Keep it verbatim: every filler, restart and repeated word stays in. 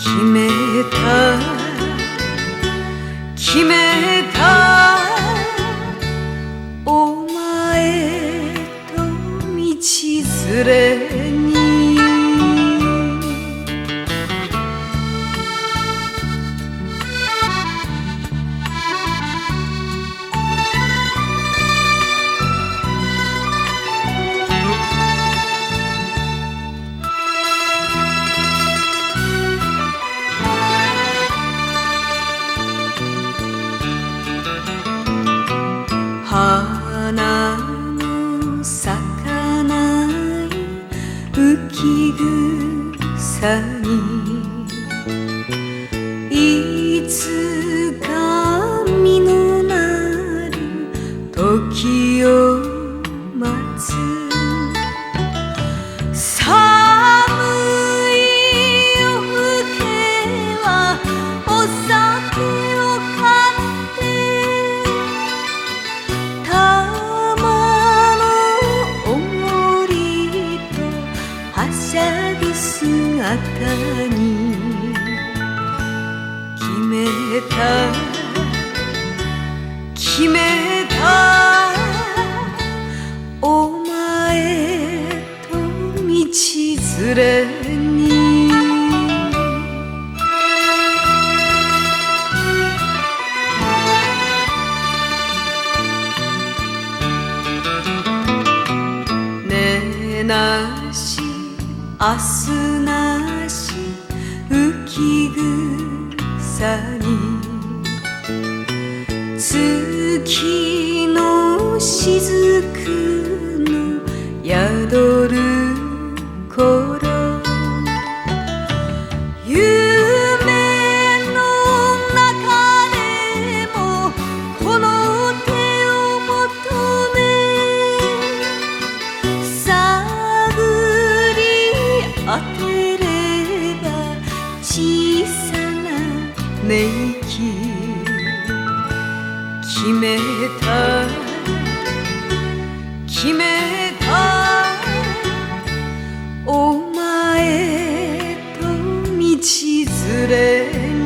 決めた決めたお前と道連れに花の咲かない浮草にいつか実のなる時を待つ寒い夜更けはお酒を買って玉のおごりとはしゃぐ姿に決めた決めたお前と道連れにねなし明日なし浮草に月の雫の宿る頃夢の中でもこの手を求め探り当てれば小さな寝息決めた決めたお前と道連れ